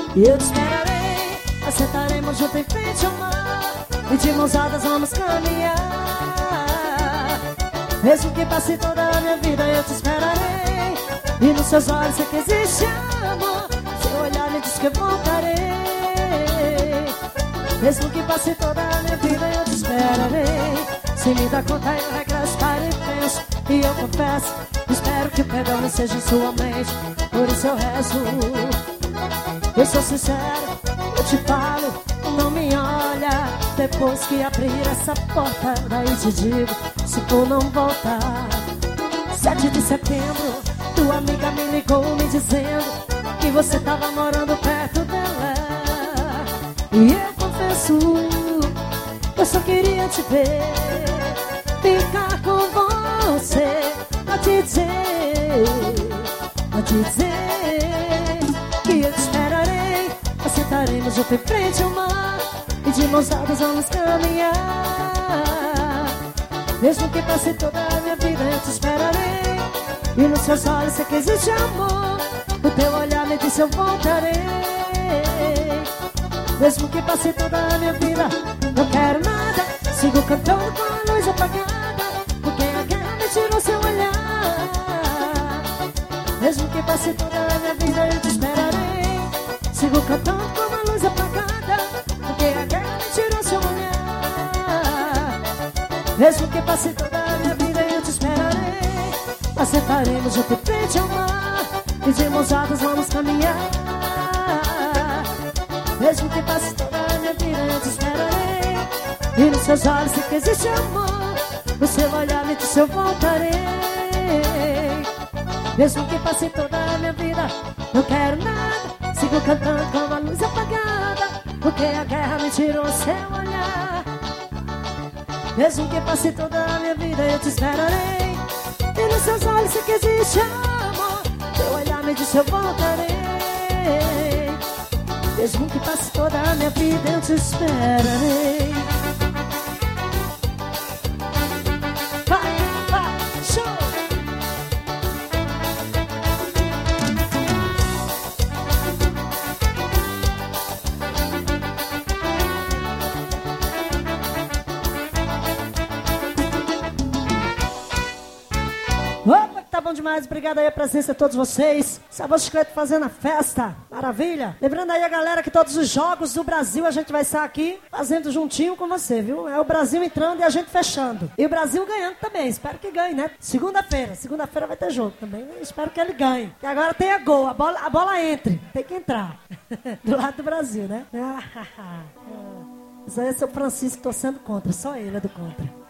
E eu te esperarei, nós sentaremos junto em frente ao mar e de mãos dadas vamos caminhar. Mesmo que passe toda a minha vida eu te esperarei. E nos seus olhos sei que existe amor. Seu olhar me diz que eu voltarei. Mesmo que passe toda a minha vida eu te esperarei. Se me dá conta eu regresso para e penso. E eu confesso, espero que o perdão não seja em sua mente. Por isso eu rezo. Eu sou sincero, eu te falo, não me olha. Depois que abrir essa porta, daí te digo, se for não voltar. 7 de setembro, tua amiga me ligou me dizendo que você tava morando perto dela. E eu confesso, eu só queria te ver, ficar com você, a te dizer que eu te esperarei. Nós sentaremos junto em frente ao mar e de mãos dadas vamos caminhar. Mesmo que passe toda a minha vida eu te esperarei. E nos seus olhos sei que existe amor. O teu olhar me disse eu voltarei. Mesmo que passe toda a minha vida, não quero nada. Sigo cantando com a luz apagada, porque a guerra me tirou seu olhar. Mesmo que passe toda a minha vida eu te esperarei. Sigo cantando com a luz apagada, porque a guerra me tirou seu olhar. Mesmo que passe toda a minha vida eu te esperarei. Nós sentaremos junto em frente ao mar e de mãos dadas vamos caminhar. Mesmo que passe toda a minha vida eu te esperarei. E nos seus olhos sei que existe amor. No seu olhar me disse eu voltarei. Mesmo que passe toda a minha vida, não quero nada. Sigo cantando com a luz apagada, porque a guerra me tirou seu olhar. Mesmo que passe toda a minha vida eu te esperarei. E nos seus olhos sei que existe amor. Teu olhar me disse eu voltarei. Mesmo que passe toda a minha vida eu te esperarei. Vai, vai, show! Opa, que tá bom demais. Obrigado aí a presença de todos vocês. Sabor Chiclete fazendo a festa. Maravilha. Lembrando aí a galera que todos os jogos do Brasil a gente vai estar aqui fazendo juntinho com você, viu? É o Brasil entrando e a gente fechando. E o Brasil ganhando também. Espero que ganhe, né? Segunda-feira vai ter jogo também. Espero que ele ganhe. E agora tem a gol. A bola entre. Tem que entrar. Do lado do Brasil, né? Isso aí é seu Francisco torcendo contra. Só ele é do contra.